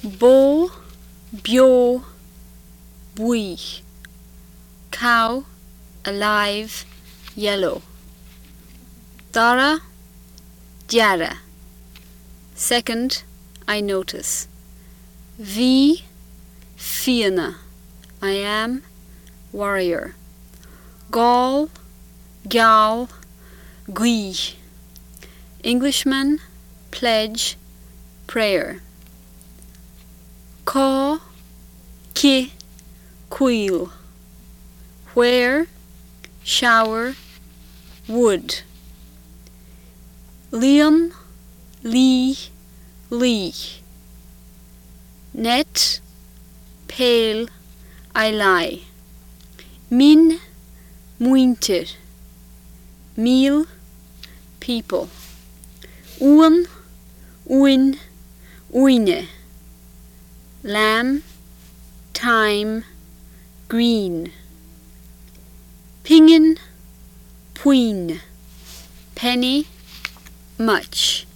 Bo, bio, bui. Cow, alive, yellow. Dara, Jara. Second, I notice. V, Fianna. I am, warrior. Gaul, Gal, Gui. Englishman, pledge, prayer. Caw, ki, queel. Where, shower, wood. Leon, lee, lee. Net, pale, I lie. Min, muintir. Meal, people. Uan, uin, uine. Lamb, time, green. Pingin, puin. Penny, much.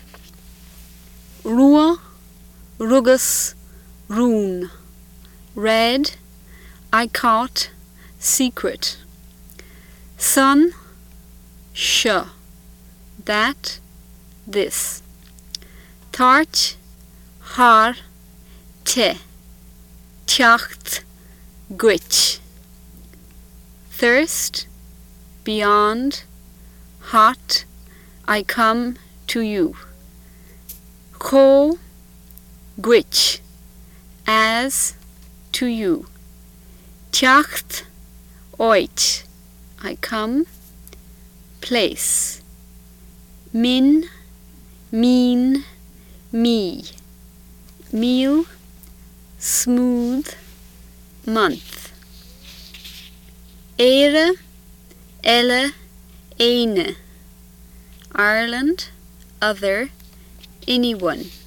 Rua, rugus, rune. Red, I caught, secret. Sun, sh. That, this. Tart, har, te. Tjacht, gwitch. Thirst, beyond, hot, I come to you. Ko, gwitch, as, to you. Tjacht, oit, I come, place. Min, mean, me. Meal, smooth, month. Ere, elle, eine. Ireland, other, anyone.